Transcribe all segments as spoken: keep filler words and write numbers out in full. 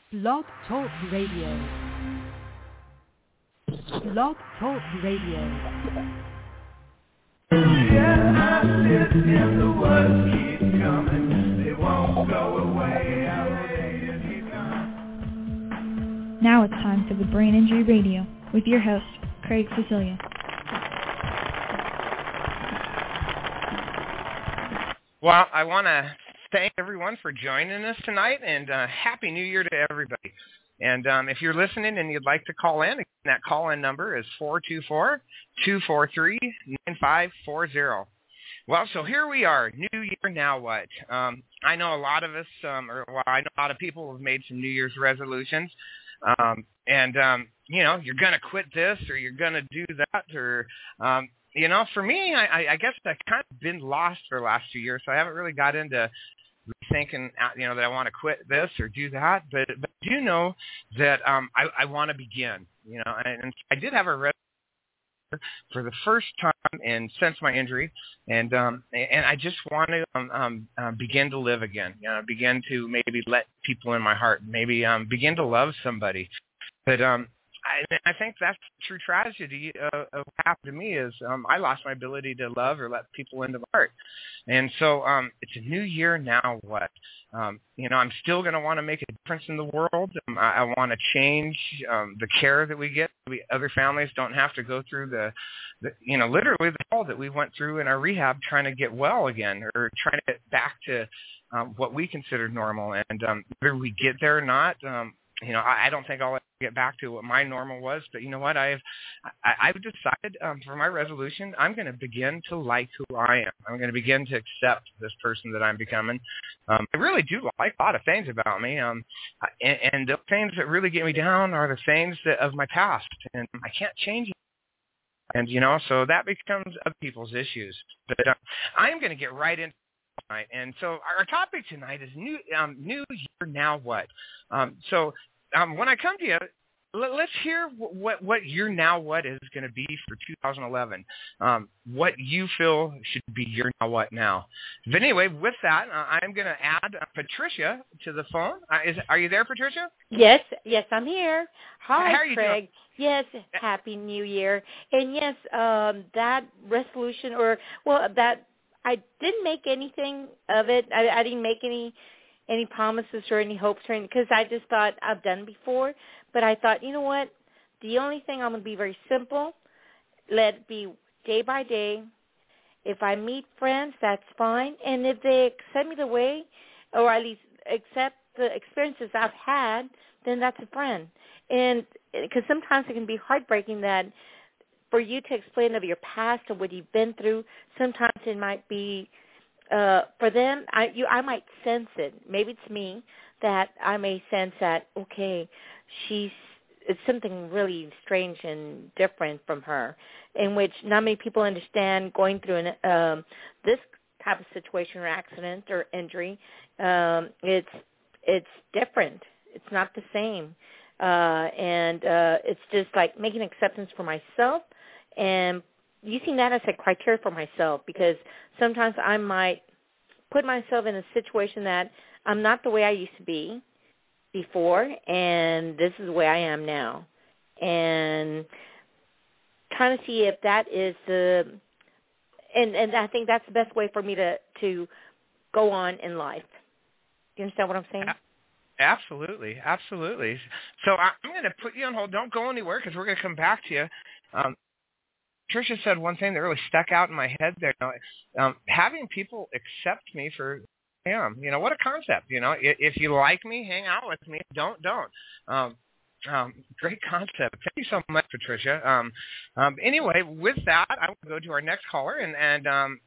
Blog Talk Radio. Blog Talk Radio. Yeah, I sit in the woods, keep coming. They won't go away. Now it's time for the Brain Injury Radio with your host, Craig Cecilia. Well, I want to thank everyone for joining us tonight, and uh, Happy New Year to everybody. And um, if you're listening and you'd like to call in, that call-in number is four two four, two four three, nine five four zero. Well, so here we are, New Year, now what? Um, I know a lot of us, um, or well, I know a lot of people have made some New Year's resolutions. Um, and, um, you know, you're going to quit this or you're going to do that or, um, you know, for me, I, I guess I've kind of been lost for the last few years, so I haven't really got into thinking, you know, that I want to quit this or do that. But, but I do know that um, I, I want to begin, you know, and, and I did have a resolution for the first time and since my injury, and um, and I just want to um, um, uh, begin to live again. You know, begin to maybe let people in my heart, maybe um, begin to love somebody. But um, I, I think that's the true tragedy uh, of what happened to me is um, I lost my ability to love or let people into my heart. And so um, it's a new year, now what? Um, you know, I'm still going to want to make a difference in the world. Um, I, I want to change um, the care that we get. We, other families don't have to go through the, the, you know, literally the hell that we went through in our rehab trying to get well again or trying to get back to um, what we considered normal. And um, whether we get there or not, um, you know, I, I don't think I'll ever get back to what my normal was. But you know what? I've I, I've decided um, for my resolution, I'm going to begin to like who I am. I'm going to begin to accept this person that I'm becoming. Um, I really do like a lot of things about me. Um, and, and the things that really get me down are the things that, of my past, and I can't change it. And you know, so that becomes other people's issues. But uh, I'm going to get right into tonight. And so our topic tonight is new um, new year, now what? Um, so um, when I come to you, let, let's hear what what your now what is going to be for two thousand eleven. Um, what you feel should be your now what now. But anyway, with that, uh, I'm going to add uh, Patricia to the phone. Uh, is are you there, Patricia? Yes, yes, I'm here. Hi, How are you Craig. doing? Yes, Happy New Year. And yes, um, that resolution or, well, that I didn't make anything of it. I, I didn't make any any promises or any hopes or anything because I just thought I've done before. But I thought, you know what, the only thing I'm going to be very simple, let it be day by day. If I meet friends, that's fine. And if they accept me the way, or at least accept the experiences I've had, then that's a friend. And because sometimes it can be heartbreaking that for you to explain of your past or what you've been through, sometimes it might be, uh, for them, I, you, I might sense it. Maybe it's me that I may sense that, okay, she's, it's something really strange and different from her, in which not many people understand going through an, um, this type of situation or accident or injury. Um, it's it's different. It's not the same. Uh, and uh, it's just like making acceptance for myself and using that as a criteria for myself, because sometimes I might put myself in a situation that I'm not the way I used to be before, and this is the way I am now. And trying to see if that is the, and, and I think that's the best way for me to, to go on in life. Do you understand what I'm saying? Absolutely, absolutely. So I'm going to put you on hold. Don't go anywhere because we're going to come back to you. Um, Tricia said one thing that really stuck out in my head there. You know, um, having people accept me for who I am. You know, what a concept. You know, if, if you like me, hang out with me. Don't, don't. Um, um, great concept. Thank you so much, Patricia. Um, um, anyway, with that, I will go to our next caller. And and um,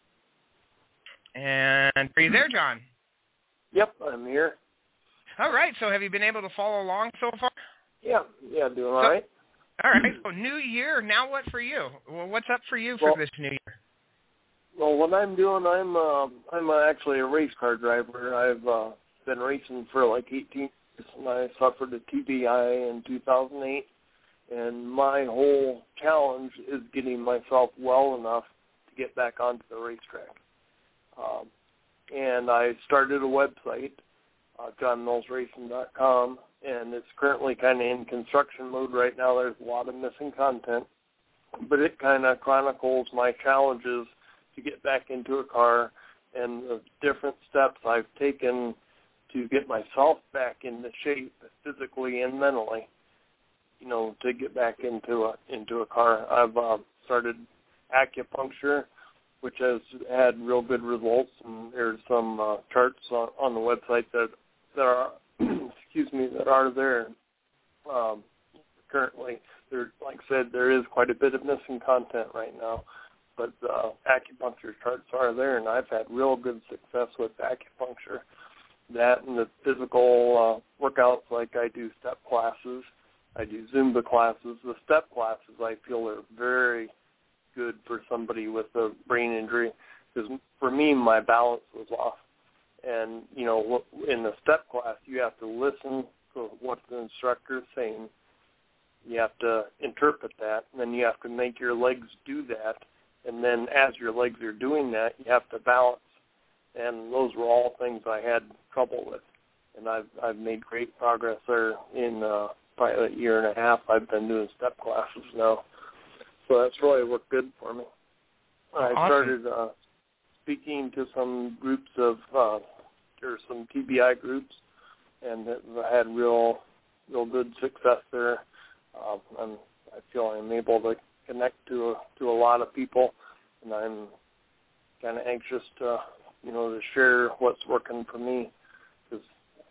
and are you there, John? Yep, I'm here. All right. So have you been able to follow along so far? Yeah, yeah, doing all so, right. All right. So new year. Now what for you? Well, what's up for you for well, this new year? Well, what I'm doing, I'm uh, I'm uh, actually a race car driver. I've uh, been racing for like eighteen years, and I suffered a T B I in two thousand eight. And my whole challenge is getting myself well enough to get back onto the racetrack. Um, and I started a website. uh, john mills racing dot com, and it's currently kind of in construction mode right now. There's a lot of missing content, but it kind of chronicles my challenges to get back into a car and the different steps I've taken to get myself back into shape physically and mentally, you know, to get back into a into a car. I've uh, started acupuncture, which has had real good results, and there's some uh, charts on, on the website that that are excuse me that are there um, currently. There, like I said, there is quite a bit of missing content right now, but uh, acupuncture charts are there, and I've had real good success with acupuncture. That and the physical uh, workouts, like I do step classes, I do Zumba classes. The step classes I feel are very good for somebody with a brain injury, because for me my balance was off. And, you know, in the step class you have to listen to what the instructor is saying. You have to interpret that, and then you have to make your legs do that. And then as your legs are doing that, you have to balance. And those were all things I had trouble with. And I've I've made great progress there in uh, probably a year and a half. I've been doing step classes now. So that's really worked good for me. I awesome. started uh, speaking to some groups of, uh, or some T B I groups, and I had real, real good success there. Uh, I'm, I feel I'm able to connect to a, to a lot of people, and I'm kind of anxious to, you know, to share what's working for me, because,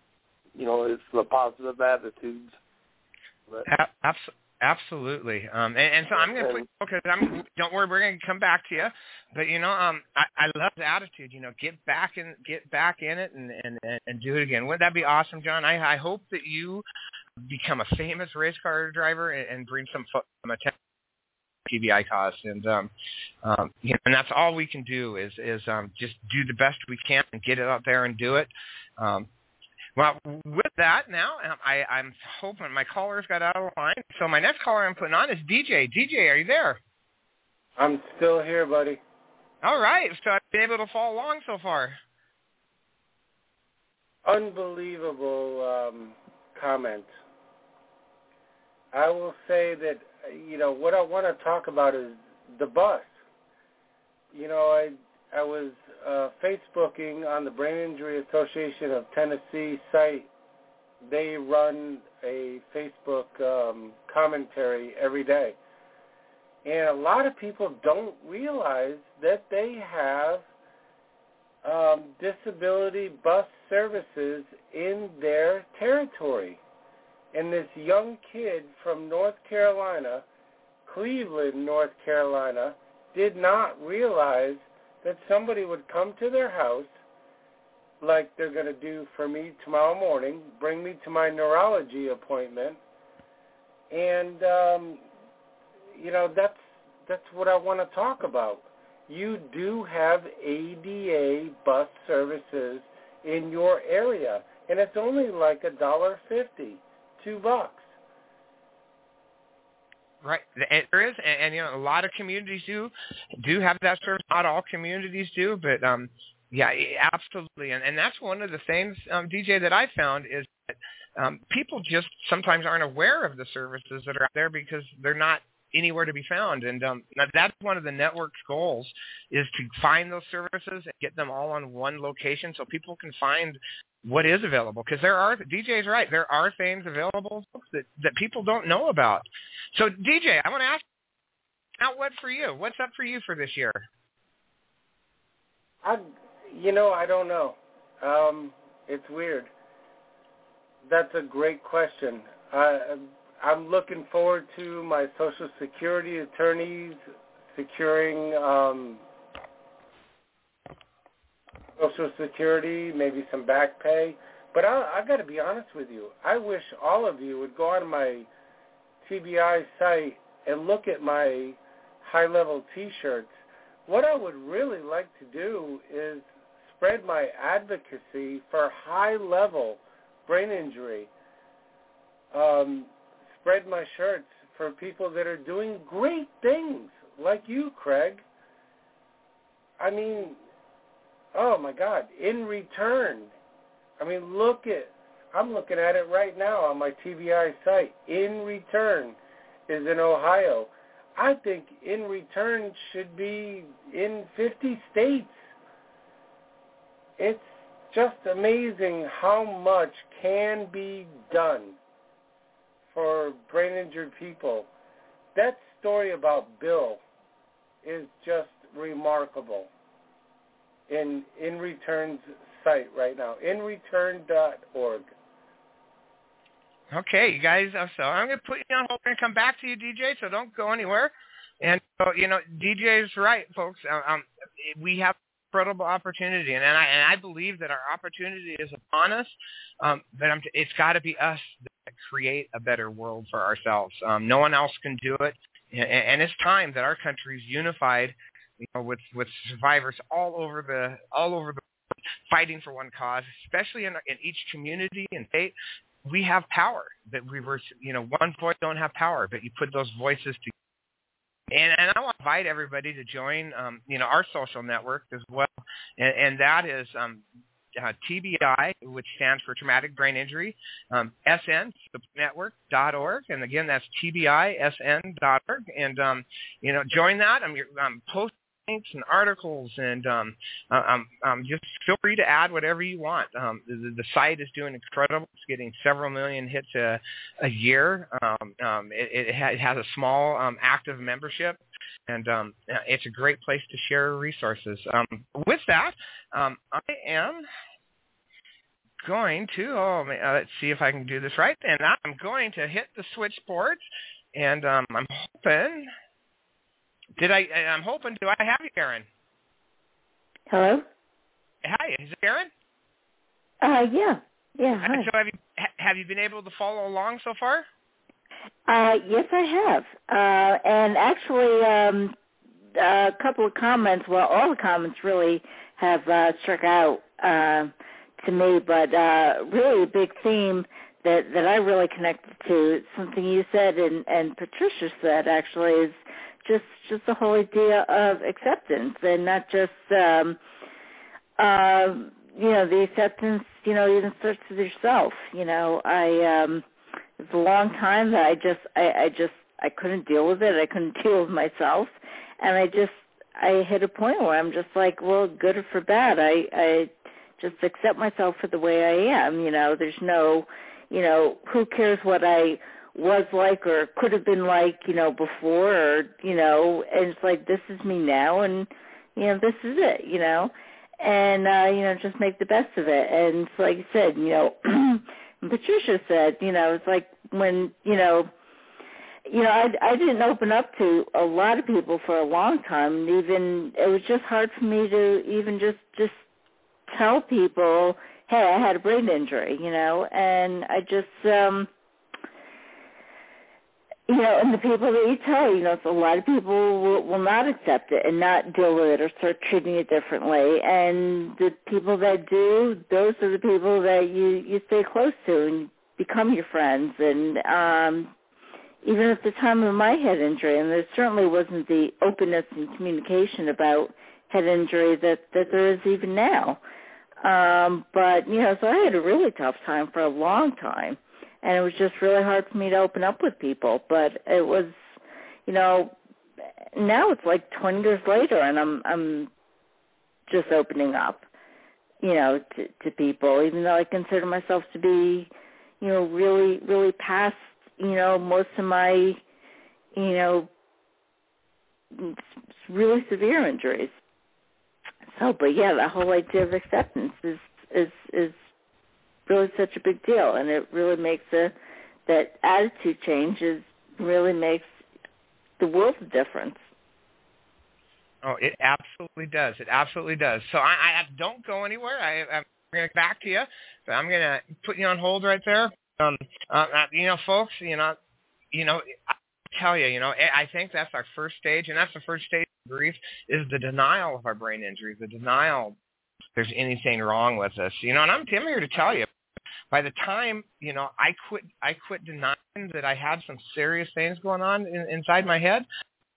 you know, it's the positive attitudes. But, Absolutely. Absolutely, um, and, and so I'm going to put. Okay, I'm. Don't worry, we're going to come back to you. But you know, um, I, I love the attitude. You know, get back in, get back in it, and, and, and do it again. Wouldn't that be awesome, John? I, I hope that you become a famous race car driver and, and bring some some attention to T B I cause. And um, um, you know, and that's all we can do is is um, just do the best we can and get it out there and do it. Um, Well, with that, now I, I'm hoping my callers got out of line. So my next caller I'm putting on is D J. D J, are you there? I'm still here, buddy. All right. So I've been able to follow along so far. Unbelievable um, comment. I will say that, you know, what I want to talk about is the bus. You know, I I was uh, Facebooking on the Brain Injury Association of Tennessee site. They run a Facebook um, commentary every day. And a lot of people don't realize that they have um, disability bus services in their territory. And this young kid from North Carolina, Cleveland, North Carolina, did not realize that somebody would come to their house, like they're going to do for me tomorrow morning, bring me to my neurology appointment, and, um, you know, that's that's what I want to talk about. You do have A D A bus services in your area, and it's only like a dollar fifty, two bucks. Right, and there is, and, and you know, a lot of communities do do have that service. Not all communities do, but um, yeah, absolutely, and and that's one of the things, um, D J, that I found is that um, people just sometimes aren't aware of the services that are out there because they're not anywhere to be found, and um, that's one of the network's goals is to find those services and get them all on one location so people can find what is available, because there are, D J's right, there are things available that, that people don't know about. So, D J, I want to ask, now what for you? What's up for you for this year? I, you know, I don't know. Um, it's weird. That's a great question. I, I'm looking forward to my Social Security attorneys securing um, Social Security, maybe some back pay. But I, I got to be honest with you. I wish all of you would go on my T B I site and look at my high-level T-shirts. What I would really like to do is spread my advocacy for high-level brain injury. Um, spread my shirts for people that are doing great things, like you, Craig. I mean, oh, my God. In return, I mean, look at, I'm looking at it right now on my T B I site. In Return is in Ohio. I think In Return should be in fifty states. It's just amazing how much can be done for brain-injured people. That story about Bill is just remarkable. In In Return's site right now, in return dot org. Okay, you guys, so I'm going to put you on hold and come back to you, D J, so don't go anywhere. And, so, you know, D J is right, folks. Um, we have incredible opportunity, and, and, I, and I believe that our opportunity is upon us, um, but I'm, it's got to be us that create a better world for ourselves. Um, no one else can do it, and, and it's time that our country is unified, you know, with, with survivors all over the all over the world fighting for one cause, especially in, in each community and state. We have power that we were, you know, one voice don't have power, but you put those voices together. And, and I want to invite everybody to join, um, you know, our social network as well, and, and that is um, uh, T B I, which stands for Traumatic Brain Injury, um, S N, network dot org, and again, that's T B I S N dot org, and um, you know, join that. I'm, I'm posting links and articles, and um, um, um, just feel free to add whatever you want. Um, the, the site is doing incredible. It's getting several million hits a, a year. Um, um, it, it, ha- it has a small um, active membership, and um, it's a great place to share resources. Um, with that, um, I am going to, oh, uh, let's see if I can do this right, and I'm going to hit the switchboards, and um, I'm hoping... Did I? I'm hoping. Do I have you, Karen? Hello. Hi, is it Karen? Uh, yeah, yeah. Hi. So have you have you been able to follow along so far? Uh, yes, I have. Uh, and actually, um, a couple of comments. Well, all the comments really have uh, struck out uh, to me. But uh, really, a big theme that that I really connected to, something you said and and Patricia said actually, is just just the whole idea of acceptance, and not just um uh you know the acceptance you know even starts with yourself. you know I um it's a long time that I just I, I just I couldn't deal with it. I couldn't deal with myself, and I just I hit a point where I'm just like, well, good or for bad, I I just accept myself for the way I am. you know there's no you know who cares what I was like or could have been like, you know, before, or, you know, and it's like, this is me now, and, you know, this is it, you know, and, uh, you know, just make the best of it. And it's like you said, you know, Patricia said, you know, it's like when, you know, you know, I, I didn't open up to a lot of people for a long time, and even, it was just hard for me to even just, just tell people, hey, I had a brain injury, you know, and I just, um, You know, and the people that you tell, you know, so a lot of people will, will not accept it and not deal with it or start treating it differently. And the people that do, those are the people that you, you stay close to and become your friends. And um, even at the time of my head injury, and there certainly wasn't the openness and communication about head injury that, that there is even now. Um, but, you know, so I had a really tough time for a long time. And it was just really hard for me to open up with people. But it was, you know, now it's like twenty years later, and I'm I'm just opening up, you know, to, to people, even though I consider myself to be, you know, really, really past, you know, most of my, you know, really severe injuries. So, but yeah, the whole idea of acceptance is is is. really such a big deal, and it really makes a that attitude change is really makes the world of difference. Oh, it absolutely does. It absolutely does. So I, I don't go anywhere. I, I'm going to back to you, but I'm going to put you on hold right there. Um, uh, you know, folks, you know, you know, I tell you, you know, I think that's our first stage, and that's the first stage of grief is the denial of our brain injury, the denial there's anything wrong with us. You know, and I'm, I'm here to tell you. By the time, you know, I quit I quit denying that I had some serious things going on in, inside my head,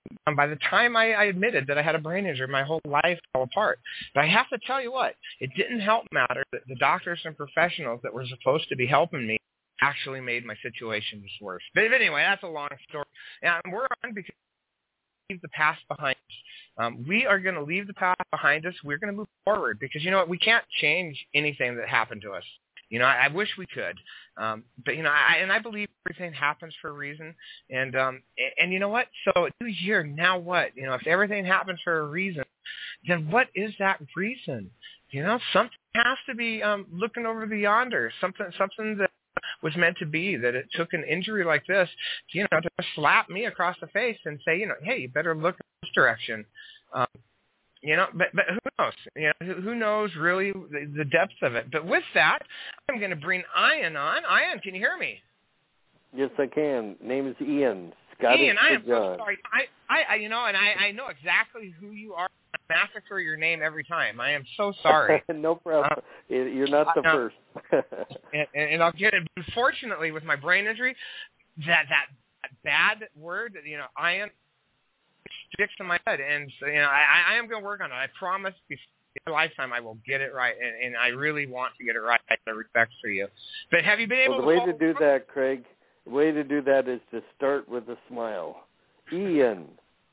um, by the time I, I admitted that I had a brain injury, my whole life fell apart. But I have to tell you what, it didn't help matter that the doctors and professionals that were supposed to be helping me actually made my situation just worse. But anyway, that's a long story. And we're on because we leave the past behind us. Um, we are going to leave the past behind us. We're going to move forward because, you know what, we can't change anything that happened to us. You know, I, I wish we could. Um, but, you know, I, and I believe everything happens for a reason. And, um, and, and you know what? So new year, now what? You know, if everything happens for a reason, then what is that reason? You know, something has to be um, looking over the yonder, something, something that was meant to be, that it took an injury like this, to, you know, to slap me across the face and say, you know, hey, you better look in this direction. Um, you know, but, but who knows? You know, who, who knows really the, the depths of it? But with that, I'm going to bring Ian on. Ian, can you hear me? Yes, I can. Name is Ian. Scottish Ian, I am John. so sorry. I, I, you know, and I, I know exactly who you are. I massacre your name every time. I am so sorry. No problem. Uh, You're not the uh, first. and, and I'll get it. Unfortunately, with my brain injury, that that, that bad word, you know, Ian, sticks in my head, and so, you know, I, I am going to work on it. I promise, before my lifetime, I will get it right, and, and I really want to get it right. I have respect for you. But have you been able well, the to? way to do that, Craig, the way to do that is to start with a smile. Ian.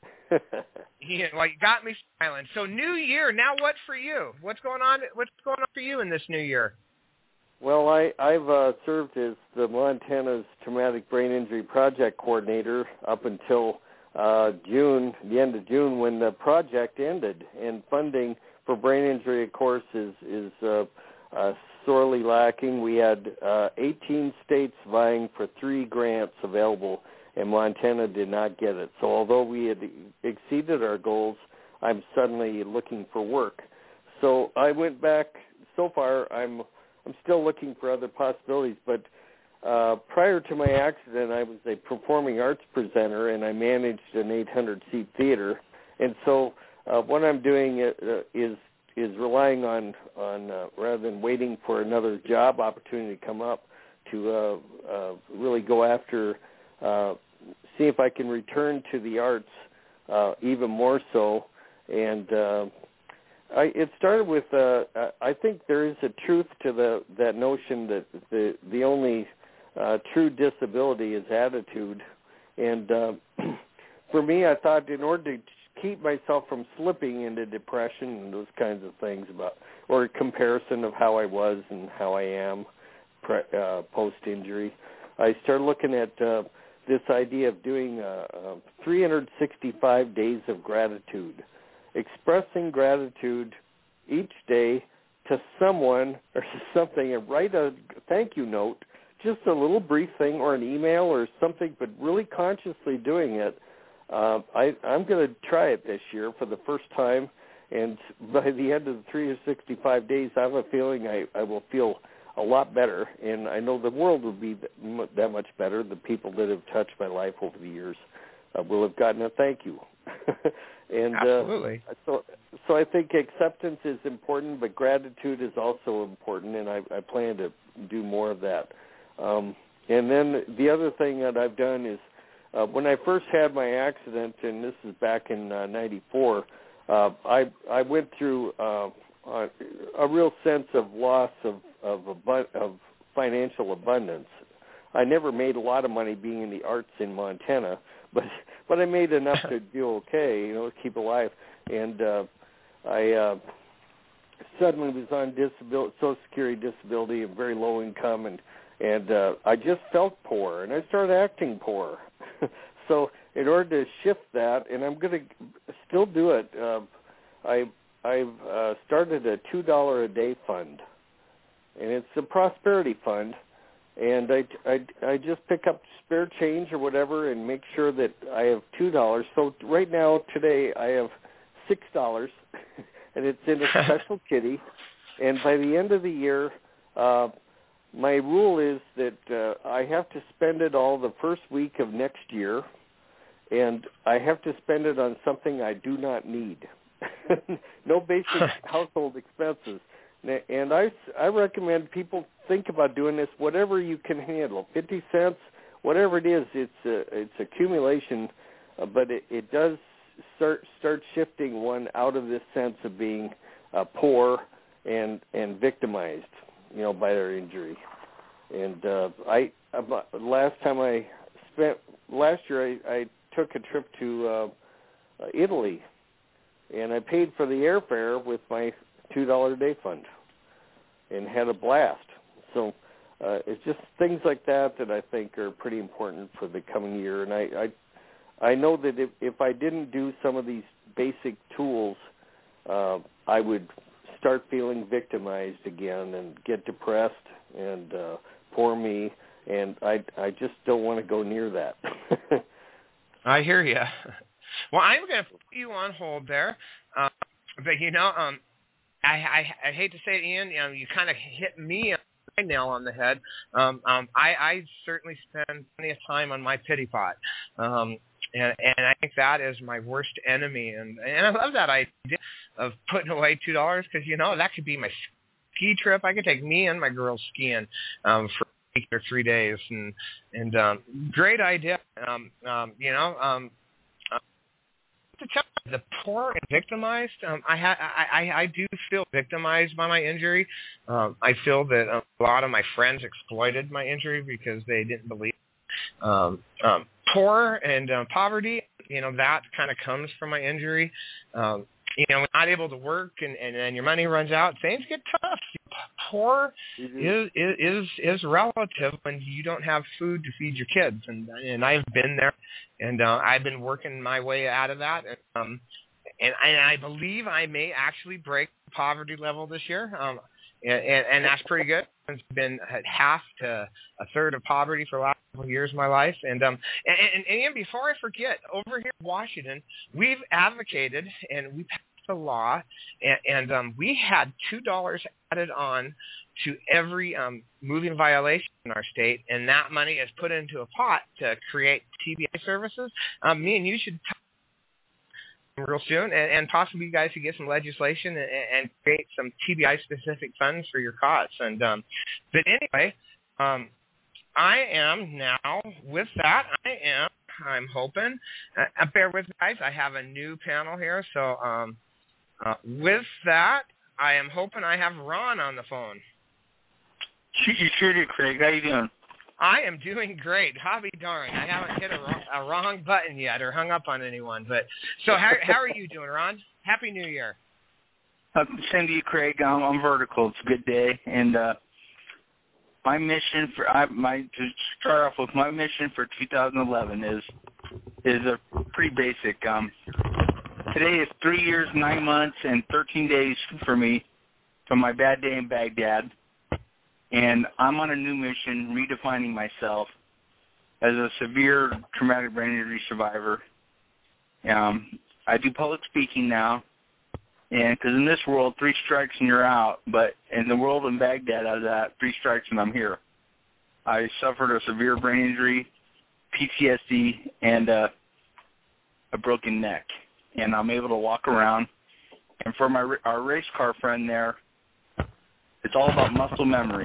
Ian, well, you got me smiling. So, new year. Now, what for you? What's going on? What's going on for you in this new year? Well, I, I've uh, served as the Montana's Traumatic Brain Injury Project Coordinator up until uh, June, the end of June, when the project ended. And funding for brain injury, of course, is is uh, uh, sorely lacking. We had uh, eighteen states vying for three grants available, and Montana did not get it. So although we had exceeded our goals, I'm suddenly looking for work. So I went back. So far, I'm I'm still looking for other possibilities, but uh, prior to my accident, I was a performing arts presenter, and I managed an eight hundred seat theater. And so uh, what I'm doing uh, is is relying on, on uh, rather than waiting for another job opportunity to come up, to uh, uh, really go after, uh, see if I can return to the arts uh, even more so. And uh, I, it started with, uh, I think there is a truth to the that notion that the, the only uh, true disability is attitude. And uh, for me, I thought in order to keep myself from slipping into depression and those kinds of things, about or a comparison of how I was and how I am pre, uh, post-injury, I started looking at uh, this idea of doing uh, uh, three hundred sixty-five days of gratitude, expressing gratitude each day to someone or something, and write a thank you note, just a little brief thing or an email or something, but really consciously doing it. Uh, I, I'm going to try it this year for the first time, and by the end of the three hundred sixty-five days, I have a feeling I, I will feel a lot better, and I know the world will be that much better. The people that have touched my life over the years uh, will have gotten a thank you. and Absolutely. Uh, so, so I think acceptance is important, but gratitude is also important, and I, I plan to do more of that. Um, and then the other thing that I've done is, Uh, when I first had my accident, and this is back in uh, ninety-four, uh, I I went through uh, a, a real sense of loss of of, abu- of financial abundance. I never made a lot of money being in the arts in Montana, but but I made enough to do okay, you know, to keep alive. And uh, I uh, suddenly was on disability, Social Security disability, and very low income, and and uh, I just felt poor, and I started acting poor. So in order to shift that, and I'm going to still do it, uh, I, I've uh, started a two dollars a day fund, and it's a prosperity fund, and I, I, I just pick up spare change or whatever and make sure that I have two dollars. So right now, today, I have six dollars, and it's in a special kitty, and by the end of the year, uh, my rule is that uh, I have to spend it all the first week of next year, and I have to spend it on something I do not need. No basic household expenses. And I, I recommend people think about doing this, whatever you can handle, fifty cents, whatever it is. It's a, it's accumulation, uh, but it, it does start start shifting one out of this sense of being uh, poor and and victimized, you know, by their injury. And uh, I uh, last time I spent last year, I, I took a trip to uh, Italy, and I paid for the airfare with my two dollar a day fund, and had a blast. So uh, it's just things like that that I think are pretty important for the coming year. And I I, I know that if, if I didn't do some of these basic tools, uh, I would start feeling victimized again and get depressed and uh, poor me. And I I just don't want to go near that. I hear you. Well, I'm going to put you on hold there, uh, but you know, um, I, I I hate to say it, Ian. You know, you kind of hit me on my nail on the head. Um, um, I, I certainly spend plenty of time on my pity pot, um, and and I think that is my worst enemy. And and I love that idea of putting away two dollars because you know that could be my ski trip. I could take me and my girls skiing um, for a week or three days, and and um, great idea. Um, um, you know. Um, To tell you, the poor and victimized, um, I, ha- I, I I do feel victimized by my injury. Um, I feel that a lot of my friends exploited my injury because they didn't believe. Um, um, poor and uh, poverty, you know, that kind of comes from my injury. Um, you know, not able to work and, and then your money runs out, things get tough. Poor mm-hmm. is, is is relative when you don't have food to feed your kids, and and I've been there, and uh, I've been working my way out of that, and, um, and and I believe I may actually break the poverty level this year, um, and, and and that's pretty good. It's been at half to a third of poverty for the last couple of years of my life, and um and, and, and Ian, before I forget, over here in Washington, we've advocated and we passed a law, and, and um, we had two dollars added on to every um, moving violation in our state, and that money is put into a pot to create T B I services. Um, me and you should talk real soon, and, and possibly you guys could get some legislation and, and create some T B I-specific funds for your cause. And um, but anyway, um, I am now, with that, I am, I'm hoping, uh, bear with me, guys, I have a new panel here, so um, uh, with that, I am hoping I have Ron on the phone. You sure do, Craig. How you doing? I am doing great. Hobby darn. I haven't hit a wrong, a wrong button yet or hung up on anyone. But so how how are you doing, Ron? Happy New Year. Uh, same to you, Craig. I'm, I'm vertical. It's a good day, and uh, my mission for I, my to start off with my mission for two thousand eleven is is a pretty basic. Um, today is three years, nine months, and thirteen days for me from my bad day in Baghdad. And I'm on a new mission, redefining myself as a severe traumatic brain injury survivor. Um, I do public speaking now, and because in this world, three strikes and you're out. But in the world in Baghdad, I was at three strikes and I'm here. I suffered a severe brain injury, P T S D, and uh, a broken neck. And I'm able to walk around. And for my our race car friend there, it's all about muscle memory.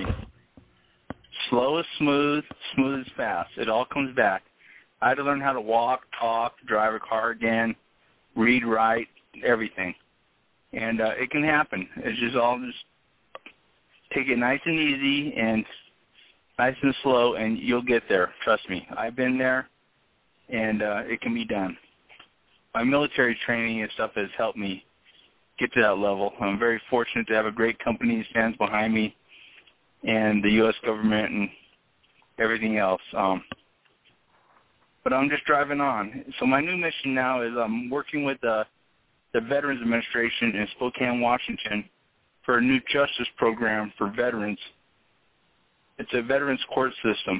Slow is smooth, smooth is fast. It all comes back. I had to learn how to walk, talk, drive a car again, read, write, everything. And uh, it can happen. It's just all just take it nice and easy and nice and slow, and you'll get there. Trust me. I've been there, and uh, it can be done. My military training and stuff has helped me get to that level. I'm very fortunate to have a great company that stands behind me, and the U S government and everything else. Um, but I'm just driving on. So my new mission now is I'm working with uh, the Veterans Administration in Spokane, Washington, for a new justice program for veterans. It's a veterans court system.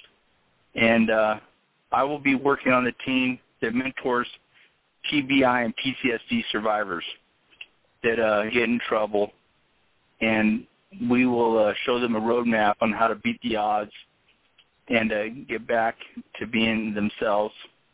And uh, I will be working on the team that mentors T B I and P T S D survivors that uh, get in trouble, and we will uh, show them a roadmap on how to beat the odds and uh, get back to being themselves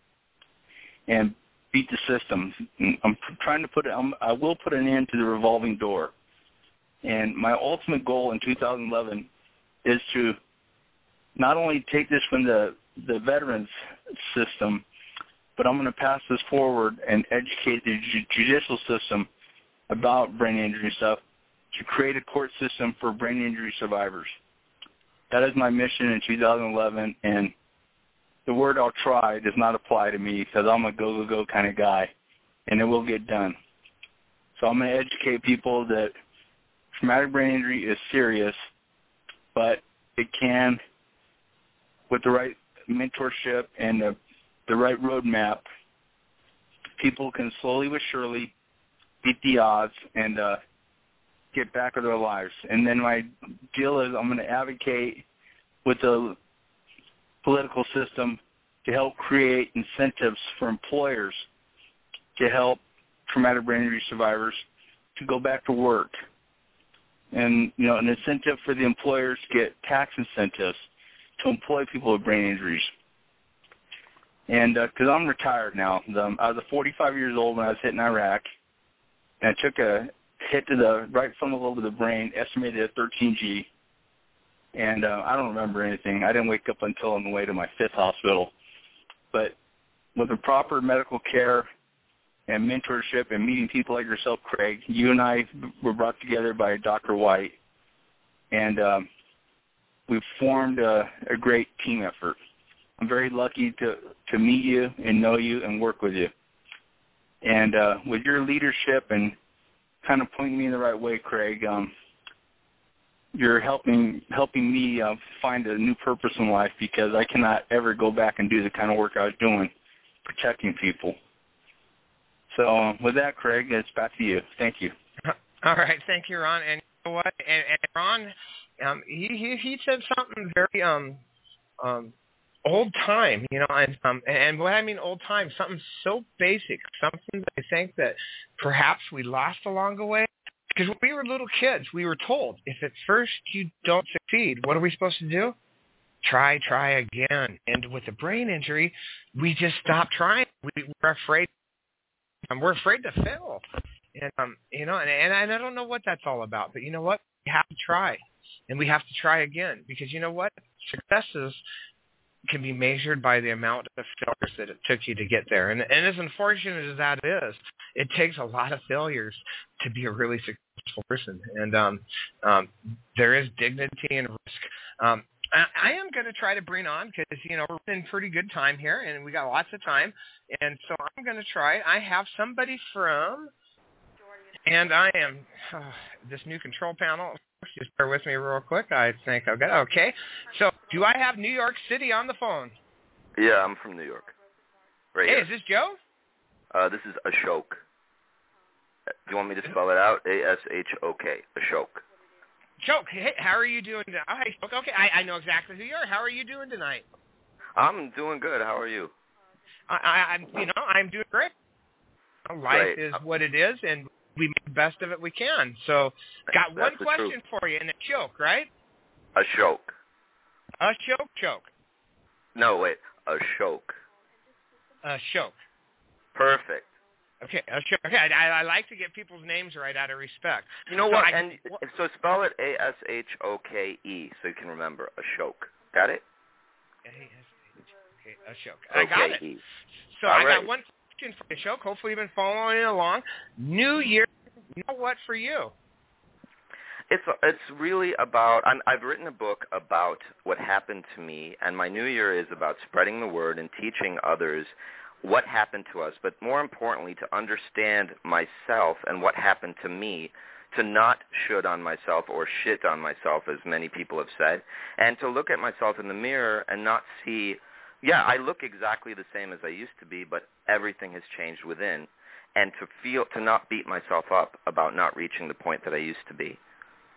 and beat the system. I'm trying to put it, I'm, I will put an end to the revolving door. And my ultimate goal in two thousand eleven is to not only take this from the, the veterans system, but I'm going to pass this forward and educate the ju- judicial system about brain injury stuff to create a court system for brain injury survivors. That is my mission in two thousand eleven, and the word I'll try does not apply to me because I'm a go-go-go kind of guy, and it will get done. So I'm going to educate people that traumatic brain injury is serious, but it can, with the right mentorship and the, the right roadmap, people can slowly but surely beat the odds and uh, get back with their lives. And then my deal is I'm going to advocate with the political system to help create incentives for employers to help traumatic brain injury survivors to go back to work. And, you know, an incentive for the employers to get tax incentives to employ people with brain injuries. And because uh, I'm retired now, the, I was forty-five years old when I was hit in Iraq, and I took a hit to the right frontal lobe of the brain, estimated at thirteen G, and uh, I don't remember anything. I didn't wake up until on the way to my fifth hospital. But with the proper medical care and mentorship and meeting people like yourself, Craig, you and I were brought together by Doctor White, and um, we've formed a, a great team effort. I'm very lucky to, to meet you and know you and work with you. And uh, with your leadership and kind of pointing me in the right way, Craig, um, you're helping helping me uh, find a new purpose in life because I cannot ever go back and do the kind of work I was doing, protecting people. So um, with that, Craig, it's back to you. Thank you. All right, thank you, Ron. And you know what? And, and Ron, um, he, he he said something very um um old time, you know, and um and what I mean old time, something so basic, something that I think that perhaps we lost along the way. Because when we were little kids, we were told if at first you don't succeed, what are we supposed to do? Try, try again. And with a brain injury, we just stopped trying. We were afraid. Um, we're afraid to fail. And um, you know, and, and I don't know what that's all about. But you know what? We have to try, and we have to try again. Because you know what? Successes can be measured by the amount of failures that it took you to get there. And, and as unfortunate as that is, it takes a lot of failures to be a really successful person. And um, um, there is dignity and risk. Um, I, I am going to try to bring on, because, you know, we're in pretty good time here, and we got lots of time. And so I'm going to try. I have somebody from, and I am, uh, this new control panel. Just bear with me real quick. I think I've got okay. So, do I have New York City on the phone? Yeah, I'm from New York. Right hey, here. Is this Joe? Uh, this is Ashok. Do you want me to spell it out? A S H O K. Ashok. Ashok, hey, how are you doing tonight? Oh, hey, okay, I, I know exactly who you are. How are you doing tonight? I'm doing good. How are you? I, I, I'm, you know, I'm doing great. Life Great. is what it is, and we make the best of it we can. So, got That's one question for you, and it's Ashok, right? Ashok. Ashok, choke. No, wait. Ashok. Ashok. Perfect. Okay, Ashok. Okay, I, I like to get people's names right out of respect. You know so what? I, and so spell it A S H O K E so you can remember. Ashok. Got it? Okay, Ashok. I got it. O K E. So All I right. got one question for you, Ashok. Hopefully you've been following along. New Year, you know what for you? It's it's really about. I'm, I've written a book about what happened to me, and my New Year is about spreading the word and teaching others what happened to us, but more importantly, to understand myself and what happened to me, to not should on myself or shit on myself, as many people have said, and to look at myself in the mirror and not see, yeah, I look exactly the same as I used to be, but everything has changed within, and to feel, to not beat myself up about not reaching the point that I used to be.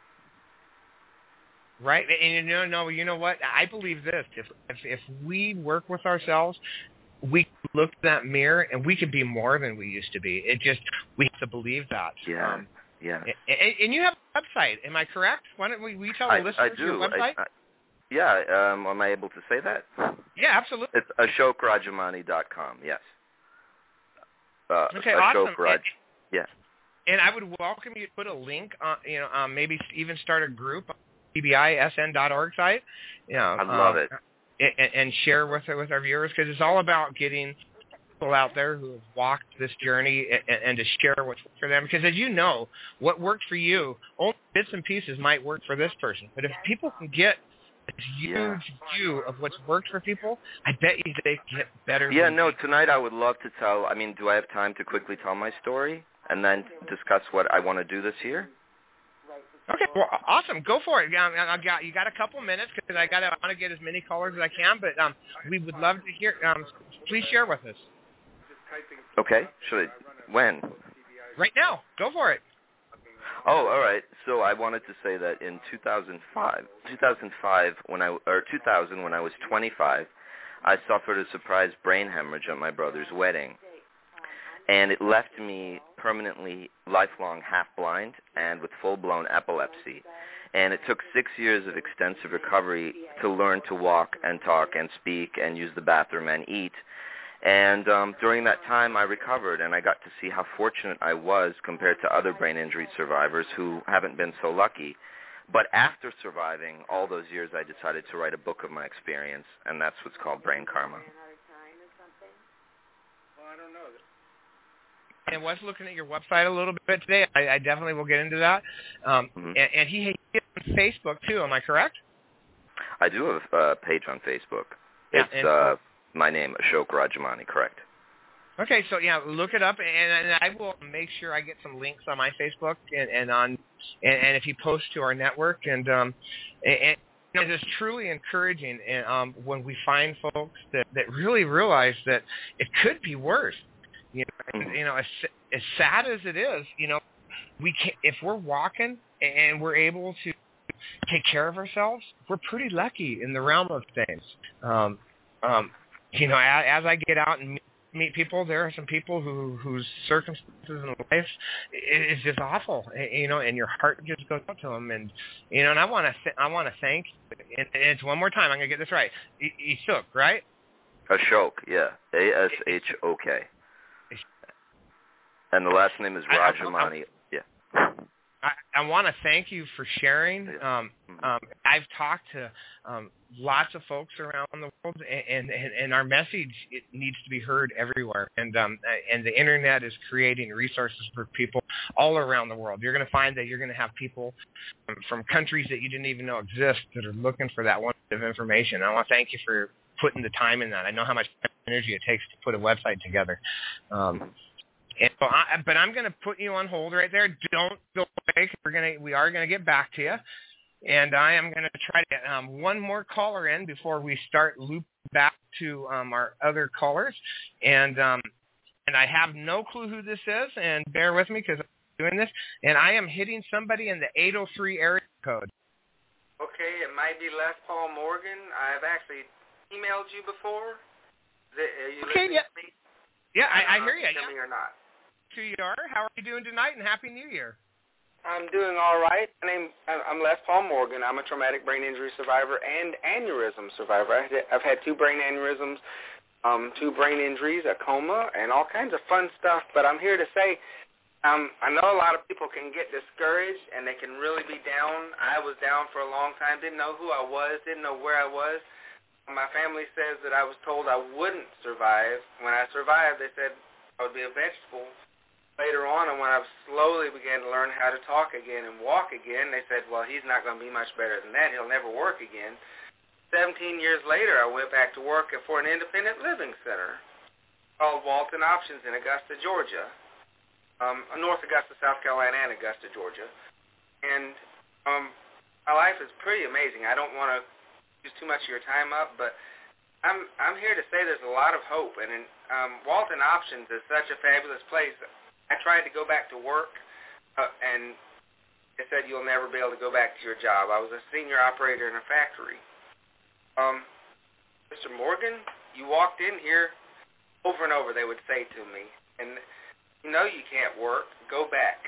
Right, and you know, no, you know what? I believe this: if if, if we work with ourselves, we look in that mirror and we can be more than we used to be. It just we have to believe that. Yeah, um, yeah. And, and you have a website, am I correct? Why don't we, we tell the I, listeners I do. your website? I, I, yeah, um, am I able to say that? Yeah, absolutely. It's ashok rajamani dot com. Yes. Uh, okay, Ashok awesome. Raj. And, yeah. And I would welcome you to put a link, on, you know, um, maybe even start a group. T B I S N dot org site, you know, I love uh, it, and, and share with with our viewers, because it's all about getting people out there who have walked this journey and, and to share what's worked for them. Because as you know, what worked for you, only bits and pieces might work for this person. But if people can get this huge Yeah. view of what's worked for people, I bet you they get better. Yeah, no, tonight I would love to tell, I mean, do I have time to quickly tell my story and then discuss what I want to do this year? Okay, well, awesome. Go for it. Yeah, I got you got a couple minutes because I got I want to get as many callers as I can, but um, we would love to hear. Um, please share with us. Okay, should I, when? Right now. Go for it. Oh, all right. So I wanted to say that in two thousand five, two thousand five when I or two thousand when I was twenty-five, I suffered a surprise brain hemorrhage at my brother's wedding. And it left me permanently lifelong half-blind and with full-blown epilepsy. And it took six years of extensive recovery to learn to walk and talk and speak and use the bathroom and eat. And um, during that time, I recovered, and I got to see how fortunate I was compared to other brain injury survivors who haven't been so lucky. But after surviving all those years, I decided to write a book of my experience, and that's what's called Brain Karma. And was looking at your website a little bit today. I, I definitely will get into that. Um, Mm-hmm. and, and he has on Facebook too. Am I correct? I do have a page on Facebook. Yeah, It's and- uh, my name, Ashok Rajamani, correct? Okay, so yeah, look it up, and, and I will make sure I get some links on my Facebook and, and on, and, and if you post to our network, and um, and, and it is truly encouraging, and um, when we find folks that, that really realize that it could be worse. You know, Mm-hmm. you know, as, as sad as it is, you know, we can if we're walking and we're able to take care of ourselves, we're pretty lucky in the realm of things. Um, um, you know, as, as I get out and meet, meet people, there are some people who whose circumstances in life is just awful, you know, and your heart just goes out to them, and you know, and I want to th- I want to thank, and it's one more time, I'm gonna get this right, Ashok, right? Ashok, yeah, A S H O K. And the last name is Rajamani. Yeah. I, I want to thank you for sharing. Um, um, I've talked to um, lots of folks around the world, and, and, and our message it needs to be heard everywhere. And um, and the internet is creating resources for people all around the world. You're going to find that you're going to have people from, from countries that you didn't even know exist that are looking for that one bit of information. I want to thank you for putting the time in that. I know how much energy it takes to put a website together. Um, And so I, but I'm going to put you on hold right there. Don't go away. We're going to, we are going to get back to you. And I am going to try to get um, one more caller in before we start looping back to um, our other callers. And um, and I have no clue who this is. And bear with me because I'm doing this. And I am hitting somebody in the eight oh three area code. Okay, it might be Les Paul Morgan. I've actually emailed you before. Is it, are you Okay, yeah. to me? Yeah, I, I don't hear know you. if you or not. Who you are? How are you doing tonight? And Happy New Year. I'm doing all right. My name, I'm Les Paul Morgan. I'm a traumatic brain injury survivor and aneurysm survivor. I've had two brain aneurysms, um, two brain injuries, a coma, and all kinds of fun stuff. But I'm here to say um, I know a lot of people can get discouraged and they can really be down. I was down for a long time, didn't know who I was, didn't know where I was. My family says that I was told I wouldn't survive. When I survived, they said I would be a vegetable. Later on, and when I slowly began to learn how to talk again and walk again, they said, well, he's not going to be much better than that. He'll never work again. Seventeen years later, I went back to work for an independent living center called Walton Options in Augusta, Georgia, um, North Augusta, South Carolina, and Augusta, Georgia. And um, my life is pretty amazing. I don't want to use too much of your time up, but I'm I'm here to say there's a lot of hope. And in, um, Walton Options is such a fabulous place. I tried to go back to work, uh, and they said you'll never be able to go back to your job. I was a senior operator in a factory. Um, Mister Morgan, you walked in here over and over, they would say to me, and you know you can't work, go back.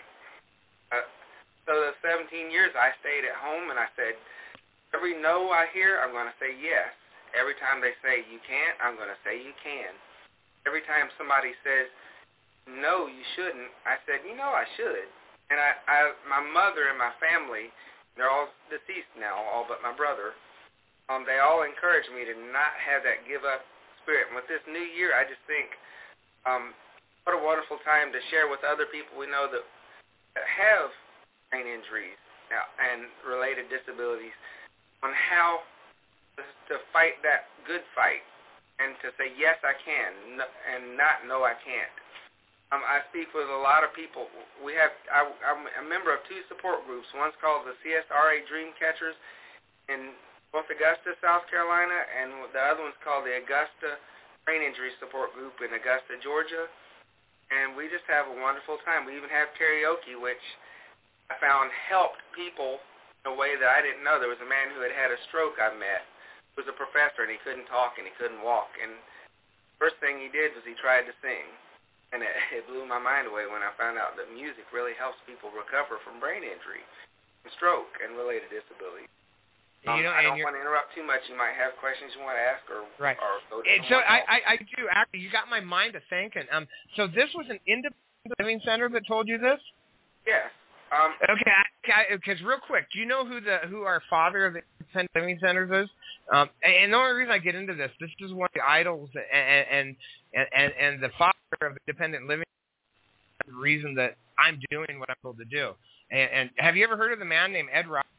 Uh, so the seventeen years I stayed at home, and I said, every no I hear, I'm going to say yes. Every time they say you can't, I'm going to say you can. Every time somebody says, no, you shouldn't, I said, you know, I should. And I, I, my mother and my family, they're all deceased now, all but my brother. Um, they all encouraged me to not have that give up spirit. And with this new year, I just think um, what a wonderful time to share with other people we know that, that have brain injuries and related disabilities on how to, to fight that good fight and to say, yes, I can, and not, no, I can't. Um, I speak with a lot of people. We have, I, I'm a member of two support groups. One's called the C S R A Dream Catchers in North Augusta, South Carolina, and the other one's called the Augusta Brain Injury Support Group in Augusta, Georgia. And we just have a wonderful time. We even have karaoke, which I found helped people in a way that I didn't know. There was a man who had had a stroke I met, who was a professor, and he couldn't talk and he couldn't walk. And the first thing he did was he tried to sing. And it, it blew my mind away when I found out that music really helps people recover from brain injury, and stroke, and related disabilities. Um, you know, I don't and want to interrupt too much. You might have questions you want to ask, or right. or go to and so I, I, I do actually. You got my mind to thinking. Um, so this was an independent living center that told you this? Yes. Um, okay, because real quick, do you know who the who our father of the independent living centers is? Um, and the only reason I get into this, this is one of the idols and and and, and the father of the independent living is the reason that I'm doing what I'm told to do. And, and have you ever heard of the man named Ed Roberts?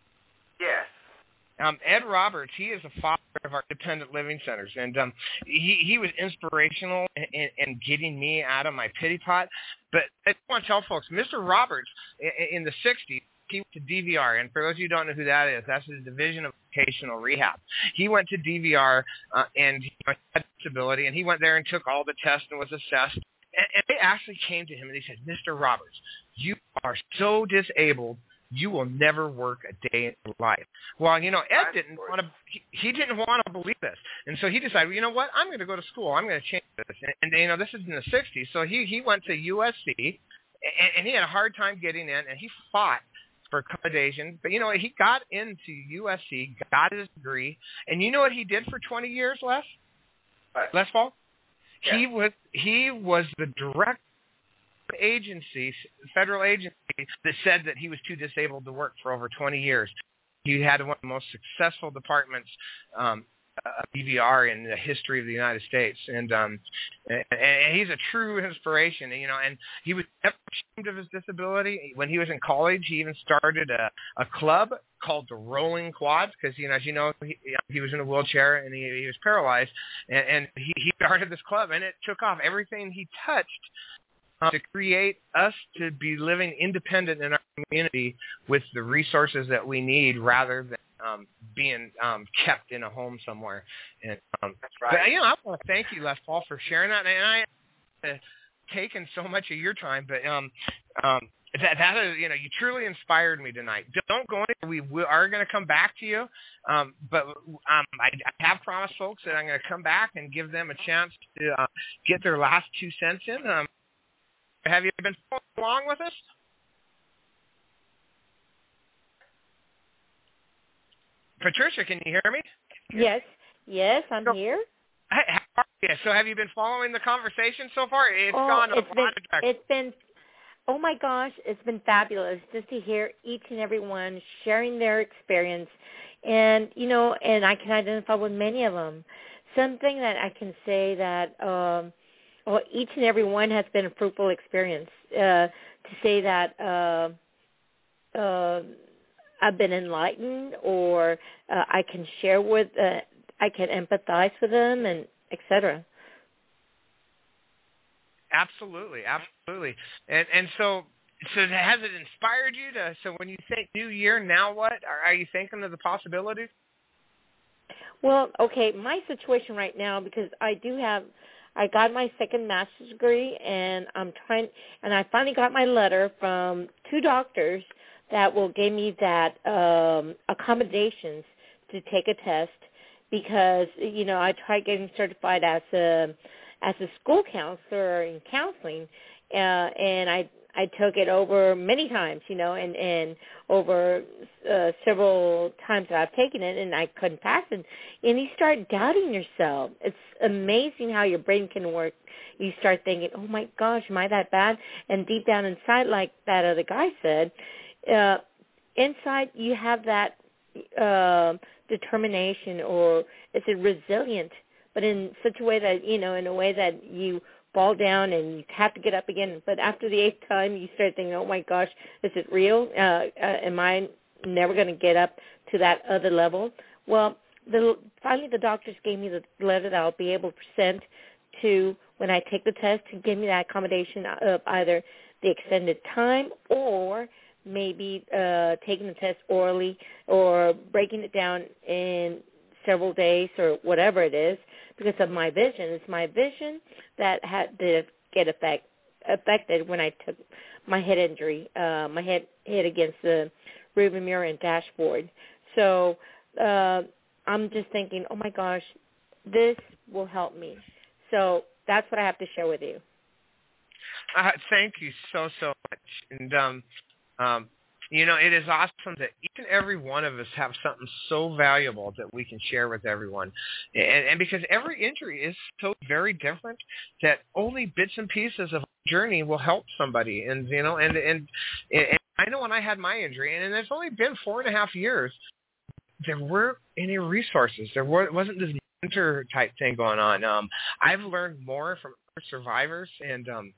Yes. Um, Ed Roberts, he is the father of our independent living centers, and um, he he was inspirational in, in getting me out of my pity pot. But I want to tell folks, Mister Roberts, in, in the sixties, he went to D V R, and for those of you who don't know who that is, that's the Division of Vocational Rehab. He went to D V R, uh, and he had disability, and he went there and took all the tests and was assessed. And, and they actually came to him and they said, Mister Roberts, you are so disabled, you will never work a day in your life. Well, you know, Ed didn't want to. He, he didn't want to believe this, and so he decided, well, you know what? I'm going to go to school. I'm going to change this. And, and you know, this is in the sixties, so he he went to U S C, and, and he had a hard time getting in, and he fought for accommodation. But you know, he got into U S C, got his degree, and you know what he did for twenty years, Les? What? Les Paul? Yeah. He was he was the director. Agency, federal agency that said that he was too disabled to work for over twenty years. He had one of the most successful departments um, of D V R in the history of the United States, and um, and, and he's a true inspiration. You know, and he was never ashamed of his disability. When he was in college, he even started a, a club called the Rolling Quads, because you know, as you know, he, he was in a wheelchair and he, he was paralyzed, and, and he, he started this club, and it took off. Everything he touched Um, to create us to be living independent in our community with the resources that we need, rather than um, being um, kept in a home somewhere. And um, That's right. But you know, I want to thank you, Les Paul, for sharing that. And I have taken so much of your time, but um, um, that that is, you know, you truly inspired me tonight. Don't go anywhere. We, we are going to come back to you, um, but um, I, I have promised folks that I'm going to come back and give them a chance to uh, get their last two cents in. Um, Have you been following along with us? Patricia, can you hear me? Yes, yes, I'm so, here. Hey, how are you? So have you been following the conversation so far? It's oh, gone a it's lot been, of directions. It's been, oh my gosh, it's been fabulous just to hear each and every one sharing their experience. And, you know, and I can identify with many of them. Something that I can say that, um, well, each and every one has been a fruitful experience. Uh, to say that uh, uh, I've been enlightened, or uh, I can share with, uh, I can empathize with them, and et cetera. Absolutely, absolutely. And and so, so has it inspired you to? So when you think New Year, now what? Are, are you thinking of the possibilities? Well, okay, my situation right now, because I do have. I got my second master's degree, and I'm trying, and I finally got my letter from two doctors that will give me that um, accommodations to take a test, because you know I tried getting certified as a as a school counselor in counseling, uh, and I I took it over many times, you know, and and over uh, several times that I've taken it, and I couldn't pass it. And you start doubting yourself. It's amazing how your brain can work. You start thinking, oh, my gosh, am I that bad? And deep down inside, like that other guy said, uh, inside you have that uh, determination, or is it resilient, but in such a way that, you know, in a way that you fall down and you have to get up again. But after the eighth time, you start thinking, oh, my gosh, is it real? Uh, uh, am I never going to get up to that other level? Well, the, finally the doctors gave me the letter that I'll be able to present to when I take the test to give me that accommodation of either the extended time or maybe uh, taking the test orally or breaking it down in several days or whatever it is because of my vision. It's my vision that had to get affect, affected when I took my head injury. Uh, my head hit against the rearview mirror and dashboard. So uh, I'm just thinking, oh, my gosh, this will help me. So that's what I have to share with you. Uh, thank you so, so much. And, um, um, you know, it is awesome that each and every one of us have something so valuable that we can share with everyone. And, and because every injury is so very different that only bits and pieces of a journey will help somebody. And, you know, and, and, and I know when I had my injury, and it's only been four and a half years, there weren't any resources. There were, wasn't this mentor type thing going on. Um, I've learned more from other survivors and um,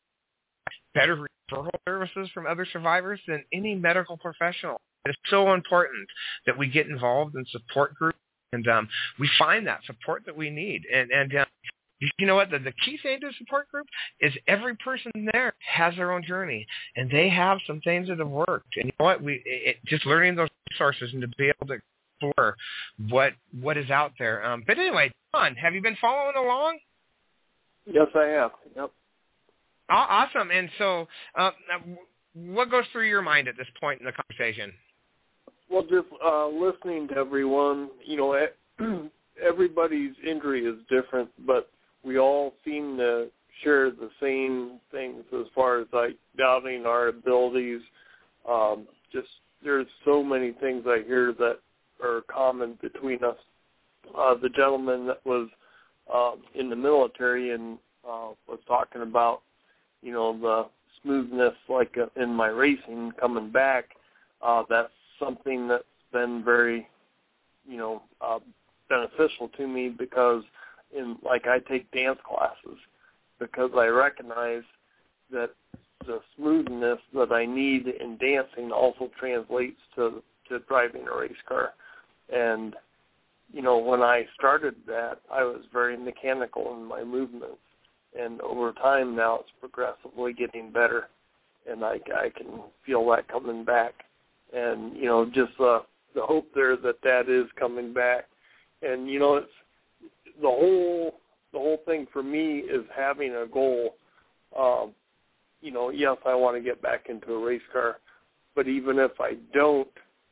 better referral services from other survivors than any medical professional. It's so important that we get involved in support groups and um, we find that support that we need. And, and uh, you know what? The, the key thing to a support group is every person there has their own journey, and they have some things that have worked. And you know what? We it, just learning those resources and to be able to explore what what is out there. Um, but anyway, John, have you been following along? Yes, I have. Yep. Awesome. And so uh, what goes through your mind at this point in the conversation? Well, just uh, listening to everyone, you know, everybody's injury is different, but we all seem to share the same things as far as like doubting our abilities. Um, just there's so many things I hear that are common between us. Uh, the gentleman that was um, in the military and uh, was talking about, you know, the smoothness like uh, in my racing coming back. Uh, that's something that's been very, you know, uh, beneficial to me because in like I take dance classes because I recognize that the smoothness that I need in dancing also translates to to driving a race car. And, you know, when I started that, I was very mechanical in my movements. And over time now it's progressively getting better. And I, I can feel that coming back. And, you know, just uh, the hope there that that is coming back. And, you know, it's the whole the whole thing for me is having a goal. Um, you know, yes, I want to get back into a race car. But even if I don't,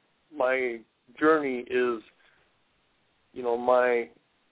my journey is, you know, my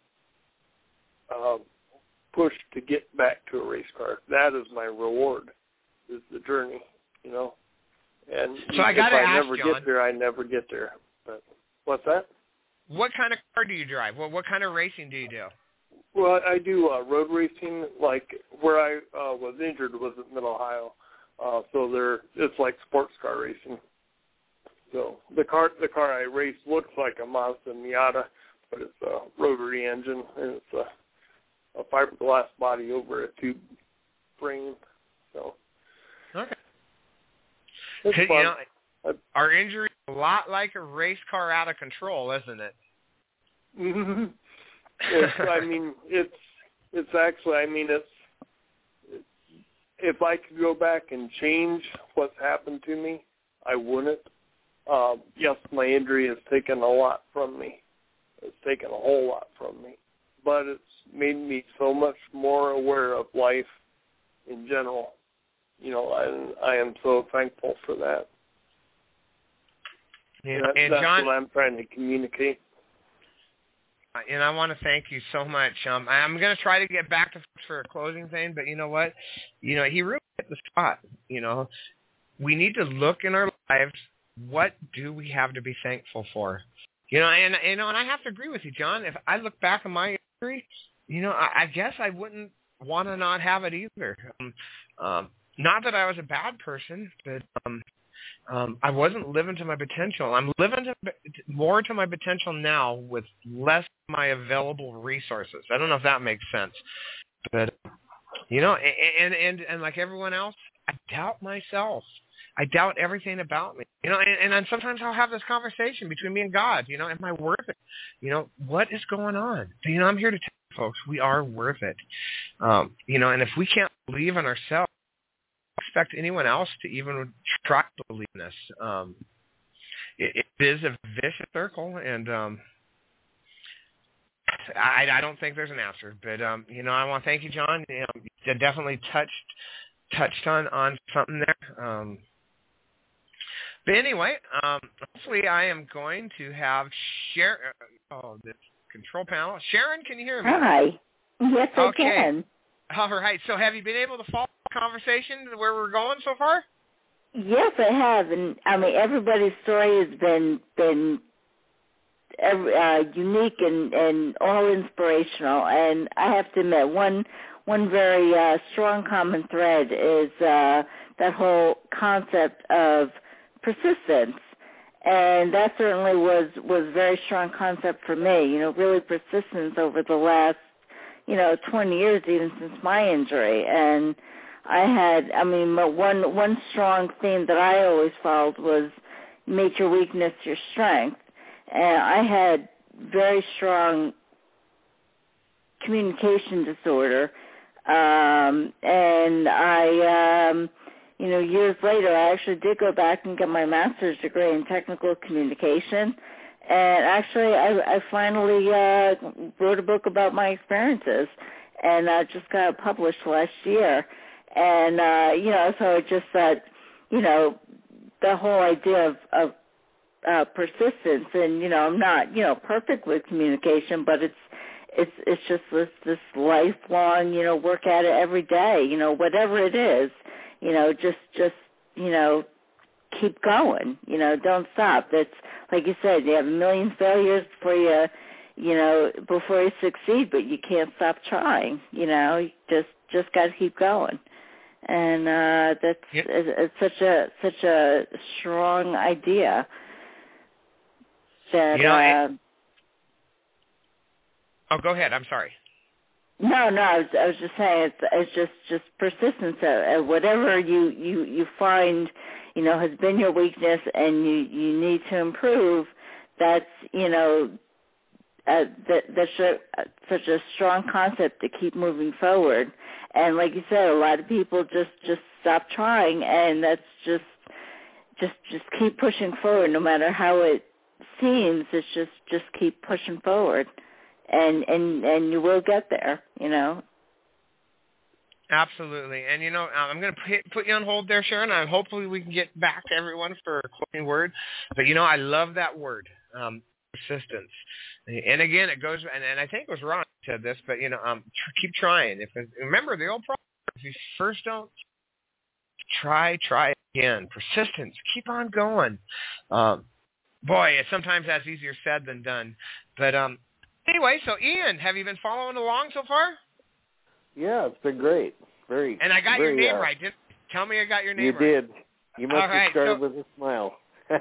uh, push to get back to a race car. That is my reward, is the journey, you know. And so I if gotta I ask, never John, get there, I never get there. But what's that? What kind of car do you drive? What what kind of racing do you do? Well, I do uh, road racing. Like where I uh, was injured was in Mid Ohio, uh, so there it's like sports car racing. So the car the car I race looks like a Mazda Miata, but it's a rotary engine and it's a, a fiberglass body over a tube frame. So okay, it's you fun. know, our injury is a lot like a race car out of control, isn't it? it's, I mean, it's it's actually. I mean, it's, it's if I could go back and change what's happened to me, I wouldn't. Uh, yes, my injury has taken a lot from me. It's taken a whole lot from me. But it's made me so much more aware of life in general. You know, and I am so thankful for that. Yeah, that and that's John, what I'm trying to communicate. And I want to thank you so much. Um, I'm going to try to get back to for a closing thing, but you know what? You know, he really hit the spot. You know, we need to look in our lives. What do we have to be thankful for? You know, and you know, and I have to agree with you, John. If I look back on my injury, you know, I, I guess I wouldn't want to not have it either. Um, um, not that I was a bad person, but um, um, I wasn't living to my potential. I'm living to, more to my potential now with less of my available resources. I don't know if that makes sense, but You know, and, and, and like everyone else, I doubt myself. I doubt everything about me. You know, and, and then sometimes I'll have this conversation between me and God. You know, am I worth it? You know, what is going on? You know, I'm here to tell you folks, we are worth it. Um, you know, and if we can't believe in ourselves, expect anyone else to even try to believe in us. Um, it, it is a vicious circle, and um, I, I don't think there's an answer. But um, you know, I want to thank you, John. You know, you definitely touched touched on, on something there. Um, but anyway, um, hopefully, I am going to have Sharon. Oh, this control panel. Sharon, can you hear me? Hi. Yes, I okay. can. All right. So, have you been able to follow conversation where we're going so far? Yes, I have, and I mean everybody's story has been been every, uh, unique and, and all inspirational. And I have to admit, one one very uh, strong common thread is uh, that whole concept of persistence, and that certainly was was a very strong concept for me. You know, really persistence over the last you know twenty years, even since my injury. And I had, I mean, one one strong theme that I always followed was make your weakness your strength. And I had very strong communication disorder, um, and I, um, you know, years later, I actually did go back and get my master's degree in technical communication. And actually, I, I finally uh, wrote a book about my experiences, and I just got it published last year. And, uh, you know, so I just thought, you know, the whole idea of, of uh, persistence, and, you know, I'm not, you know, perfect with communication, but it's, it's, it's just this, this lifelong, you know, work at it every day, you know, whatever it is, you know, just, just, you know, keep going, you know, don't stop. It's, like you said, you have a million failures before you, you know, before you succeed, but you can't stop trying, you know, you just, just got to keep going. And uh, that's yep. it's, it's such a such a strong idea that. You know, uh, it, oh, go ahead. I'm sorry. No, no. I was, I was just saying it's, it's just just persistence. Uh, whatever you, you, you find, you know, has been your weakness, and you, you need to improve. That's you know, uh, that that's a, such a strong concept to keep moving forward. And like you said, a lot of people just, just stop trying, and that's just just just keep pushing forward, no matter how it seems. It's just just keep pushing forward, and and and you will get there, you know. Absolutely. And, you know, I'm going to put you on hold there, Sharon. And hopefully we can get back to everyone for a closing word. But, you know, I love that word, um, persistence. And, again, it goes, and, and I think it was Ron who said this, but, you know, um, tr- keep trying. If Remember the old problem, if you first don't try, try again. Persistence. Keep on going. Um, boy, sometimes that's easier said than done. But um, anyway, so Ian, have you been following along so far? Yeah, it's been great. Very. And I got very, your name uh, right. Did, tell me I got your name you right. You did. You must All have right, started so, with a smile.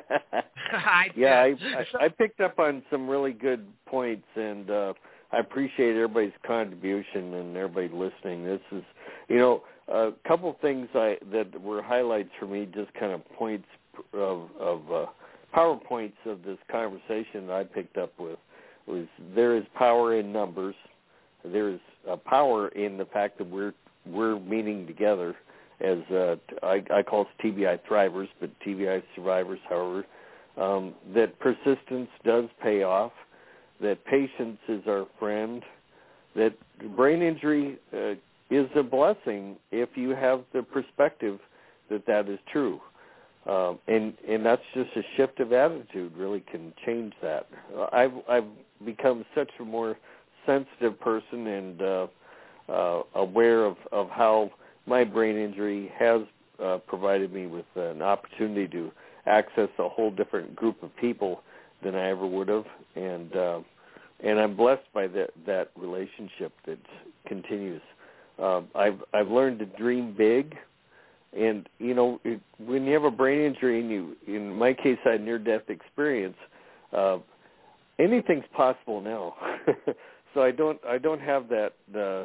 I yeah, I, so, I, I picked up on some really good points, and uh, I appreciate everybody's contribution and everybody listening. This is, you know, a couple things I that were highlights for me, just kind of points of, of uh, PowerPoints of this conversation that I picked up with, was there is power in numbers. There is uh, power in the fact that we're we're meeting together as uh, I, I call us T B I thrivers, but T B I survivors, however. Um, that persistence does pay off. That patience is our friend. That brain injury uh, is a blessing if you have the perspective that that is true. Um, and and that's just a shift of attitude really can change that. Uh, I've I've become such a more sensitive person and uh, uh, aware of, of how my brain injury has uh, provided me with an opportunity to access a whole different group of people than I ever would have, and uh, and I'm blessed by that that relationship that continues. Uh, I've I've learned to dream big. And, you know, it, when you have a brain injury and you, in my case, I had near-death experience, uh, anything's possible now. So I don't I don't have that uh,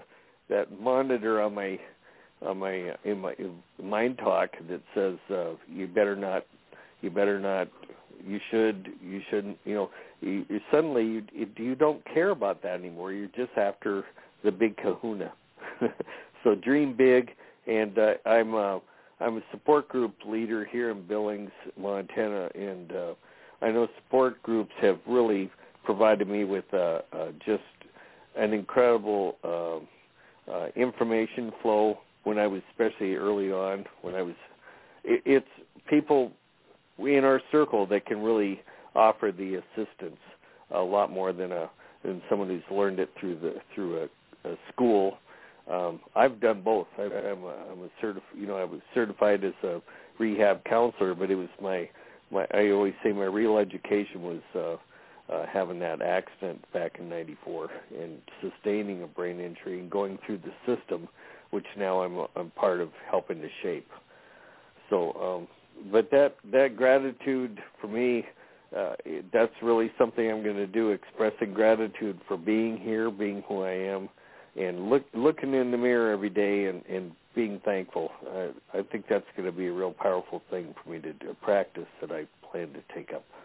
that monitor on my on my in my in Mind Talk that says uh, you better not, you better not, you should, you shouldn't. You know, you, you suddenly you, you don't care about that anymore. You're just after the big kahuna. So dream big, and uh, I'm uh, I'm a support group leader here in Billings, Montana, and uh, I know support groups have really provided me with uh, uh, just an incredible uh, uh, information flow when I was, especially early on, when I was, it, it's people in our circle that can really offer the assistance a lot more than a than someone who's learned it through the through a, a school. Um, I've done both. I, I'm a, I'm a certif- you know, I was certified as a rehab counselor, but it was my, my I always say my real education was uh, uh, having that accident back in ninety-four and sustaining a brain injury and going through the system, which now I'm I'm part of helping to shape. So, um, but that that gratitude for me, uh, it, that's really something I'm going to do. Expressing gratitude for being here, being who I am. And look, looking in the mirror every day and, and being thankful. I, I think that's going to be a real powerful thing for me to do, a practice that I plan to take up.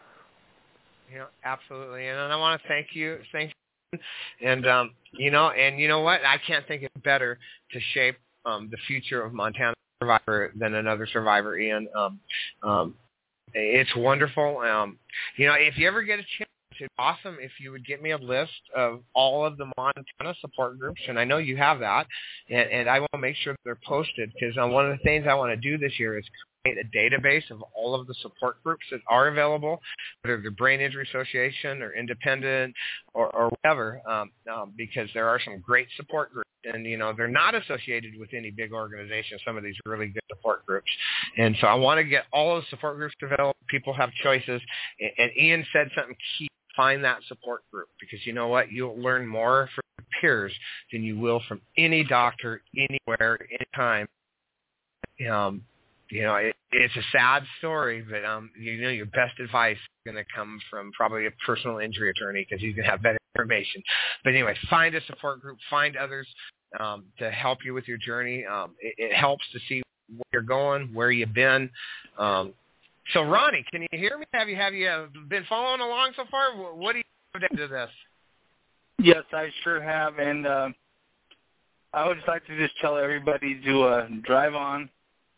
Yeah, absolutely. And I want to thank you. Thank you. And, um, you know, and you know what? I can't think of better to shape um, the future of Montana Survivor than another survivor, Ian. Um, um, it's wonderful. Um, you know, if you ever get a chance, it's awesome if you would get me a list of all of the Montana support groups, and I know you have that, and, and I will make sure they're posted, because uh, one of the things I want to do this year is create a database of all of the support groups that are available, whether they're Brain Injury Association or independent or, or whatever, um, um, because there are some great support groups, and, you know, they're not associated with any big organization, some of these really good support groups. And so I want to get all of the support groups developed. People have choices, and, and Ian said something key. Find that support group, because you know what? You'll learn more from your peers than you will from any doctor, anywhere, anytime. Um, you know, it, it's a sad story, but um, you know, your best advice is going to come from probably a personal injury attorney, because he's going to have better information. But anyway, find a support group, find others um, to help you with your journey. Um, it, it helps to see where you're going, where you've been. Um, So, Ronnie, can you hear me? Have you have you uh, been following along so far? What do you have to this? Yes, I sure have, and uh, I would just like to just tell everybody to uh, drive on,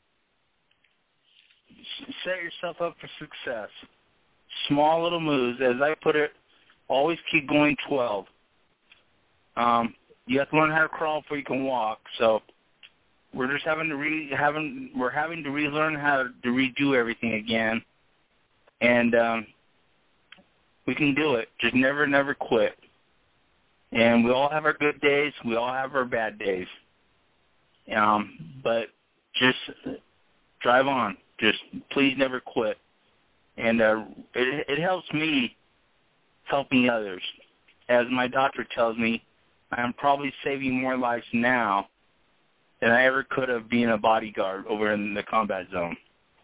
set yourself up for success. Small little moves, as I put it, always keep going twelve. Um, you have to learn how to crawl before you can walk, so we're just having to re having we're having to relearn how to redo everything again, and um, we can do it. Just never, never quit. And we all have our good days. We all have our bad days. Um, but just drive on. Just please never quit. And uh, it, it helps me helping others. As my doctor tells me, I'm probably saving more lives now than I ever could have being a bodyguard over in the combat zone.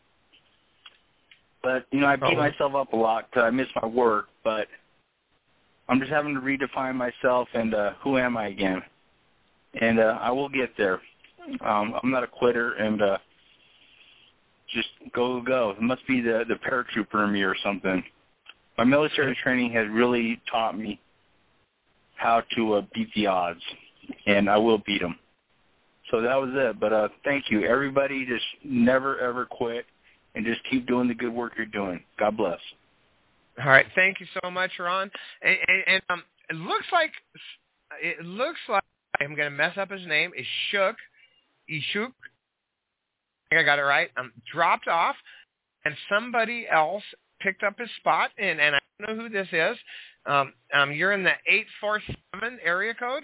But, you know, I beat oh. myself up a lot because I miss my work, but I'm just having to redefine myself and uh, who am I again. And uh, I will get there. Um, I'm not a quitter, and uh, just go, go. It must be the, the paratrooper in me or something. My military training has really taught me how to uh, beat the odds, and I will beat them. So that was it. But uh, thank you. Everybody just never, ever quit, and just keep doing the good work you're doing. God bless. All right. Thank you so much, Ron. And, and, and um, it looks like it looks like I'm going to mess up his name. Is Shook, Ishuk. I think I got it right. Um, dropped off, and somebody else picked up his spot. And, and I don't know who this is. Um, um, you're in the eight four seven area code.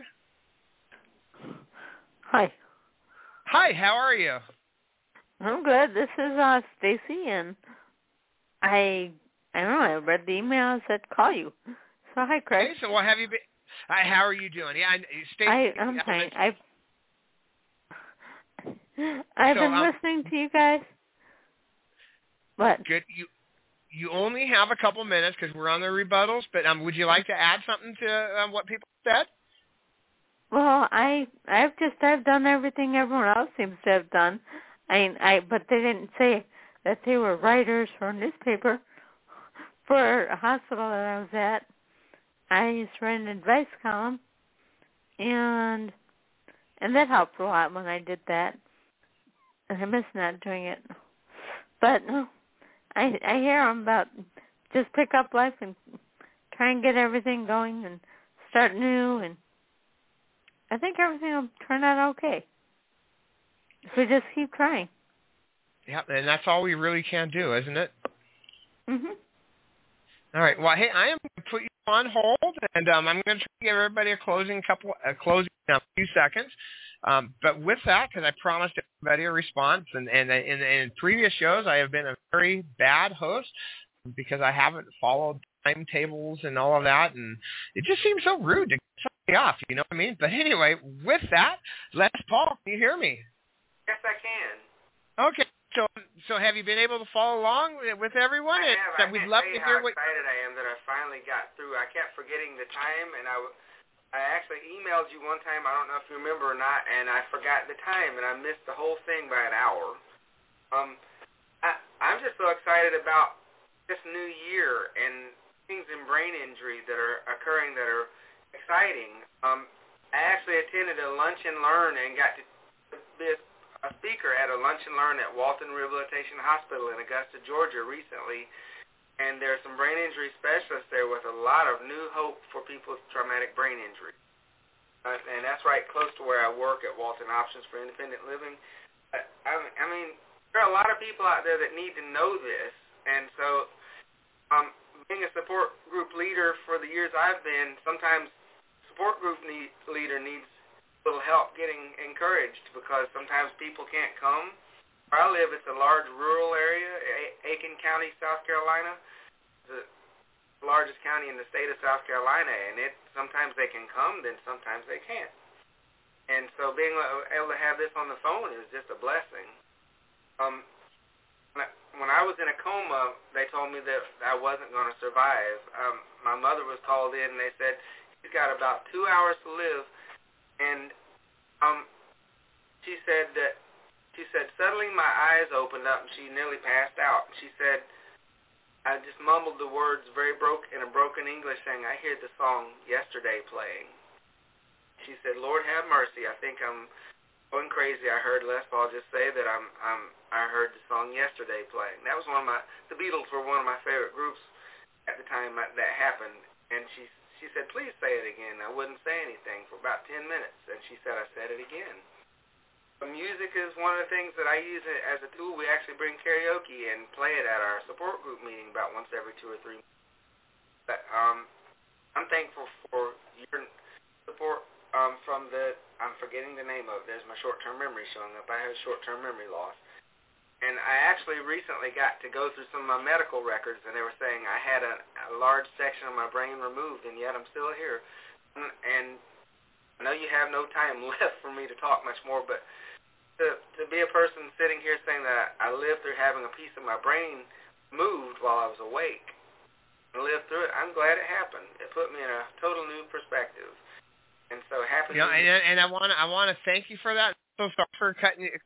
Hi. Hi, how are you? I'm good. This is uh, Stacy, and I I don't know. I read the email and said call you. So hi, Craig. Hey, so what have you been? Hi, how are you doing? Yeah, Stacy. I, I'm fine. I've I've so, been um, listening to you guys. What? Good. You you only have a couple minutes because we're on the rebuttals. But um, would you like to add something to uh, what people said? Well, I I've just I've done everything everyone else seems to have done. I mean, I but they didn't say that they were writers for a newspaper for a hospital that I was at. I used to write an advice column, and and that helped a lot when I did that. And I miss not doing it. But no, I I hear them about just pick up life and try and get everything going and start new, and I think everything will turn out okay if we just keep trying. Yeah, and that's all we really can do, isn't it? Mhm. All right. Well, hey, I am going to put you on hold, and um, I'm going to try to give everybody a closing couple, a closing in a few seconds. Um, but with that, because I promised everybody a response, and, and in, in previous shows, I have been a very bad host because I haven't followed timetables and all of that, and it just seems so rude to get somebody off. You know what I mean? But anyway, with that, Les Paul, can you hear me? Yes, I can. Okay. So, so have you been able to follow along with everyone? I have. That I we'd can't love tell to you hear how what. excited I am that I finally got through. I kept forgetting the time, and I, I actually emailed you one time. I don't know if you remember or not, and I forgot the time, and I missed the whole thing by an hour. Um, I, I'm just so excited about this new year and things in brain injury that are occurring that are exciting. Um, I actually attended a lunch and learn and got to be a a speaker at a lunch and learn at Walton Rehabilitation Hospital in Augusta, Georgia recently, and there are some brain injury specialists there with a lot of new hope for people with traumatic brain injury. Uh, and that's right close to where I work at Walton Options for Independent Living. Uh, I, I mean, there are a lot of people out there that need to know this, and so um, being a support group leader for the years I've been, sometimes support group need, leader needs little help getting encouraged because sometimes people can't come. Where I live, it's a large rural area, Aiken County, South Carolina. It's the largest county in the state of South Carolina, and it sometimes they can come, then sometimes they can't. And so being able to have this on the phone is just a blessing. Um, when I was in a coma, they told me that I wasn't going to survive. Um, my mother was called in, and they said, she's got about two hours to live. And um, she said that she said suddenly my eyes opened up and she nearly passed out. She said I just mumbled the words very broke in a broken English, saying, "I hear the song Yesterday playing." She said, "Lord have mercy. I think I'm going crazy. I heard Les Paul just say that I'm I'm I heard the song Yesterday playing." That was one of my the Beatles were one of my favorite groups at the time that, that happened, and she. She said, "Please say it again." I wouldn't say anything for about ten minutes, and she said, "I said it again." The music is one of the things that I use as a tool. We actually bring karaoke and play it at our support group meeting about once every two or three months. But, um, I'm thankful for your support um, from the, I'm forgetting the name of it. There's my short-term memory showing up. I have short-term memory loss. And I actually recently got to go through some of my medical records, and they were saying I had a, a large section of my brain removed, and yet I'm still here. And, and I know you have no time left for me to talk much more, but to, to be a person sitting here saying that I lived through having a piece of my brain moved while I was awake and lived through it, I'm glad it happened. It put me in a total new perspective. And so happy. Yeah, and, and I want to I want to thank you for that. So sorry for cutting you.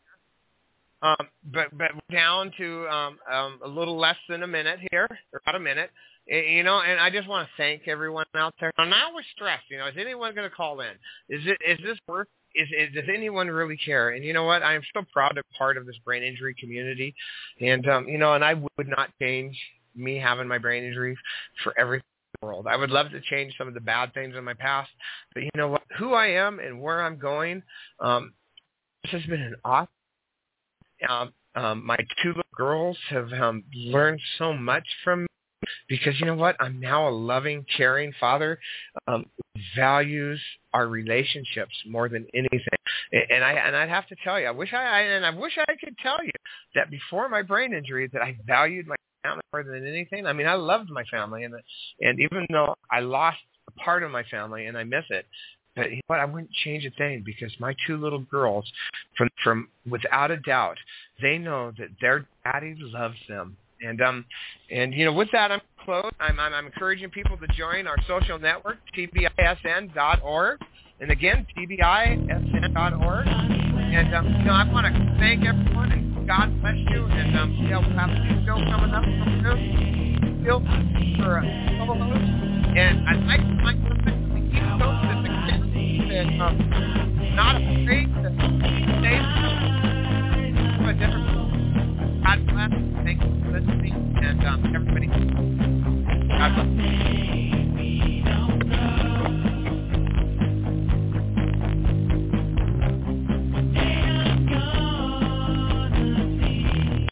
Um, but but down to um, um, a little less than a minute here, or about a minute, you know. And I just want to thank everyone out there. And now we're stressed. You know, is anyone going to call in? Is it is this worth? Is, is does anyone really care? And you know what? I am so proud to be part of this brain injury community. And um, you know, and I would not change me having my brain injury for everything in the world. I would love to change some of the bad things in my past, but you know what? Who I am and where I'm going. Um, this has been an awesome. Um, um, my two little girls have um, learned so much from me because, you know what, I'm now a loving, caring father um, who values our relationships more than anything. And, I, and I'd have to tell you, I wish I, I and I wish I could tell you that before my brain injury that I valued my family more than anything. I mean, I loved my family, and and even though I lost a part of my family and I miss it, but you know what? I wouldn't change a thing because my two little girls, from from without a doubt, they know that their daddy loves them. And um, and you know, with that, I'm close. I'm, I'm I'm encouraging people to join our social network, T B I S N dot org. And again, T B I S N dot org. And, um, you know, I want to thank everyone, and God bless you. And, um, yeah, we'll have a new show coming up from soon. Still for a couple of hosts. And I'd like to find something to keep posted that, um, not afraid to say to a different God bless. Thank you for listening. And, um, everybody, God bless.